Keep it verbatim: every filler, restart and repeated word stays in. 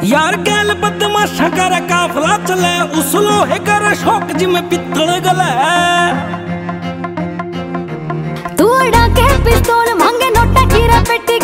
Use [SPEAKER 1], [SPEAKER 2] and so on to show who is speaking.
[SPEAKER 1] यार गैल बदमाशा कर काफला चले उस लोहे कर शौक जिमें पित्तल गले
[SPEAKER 2] तू अड़ा के पिस्तौल मांगे नोटा कीरा पेटी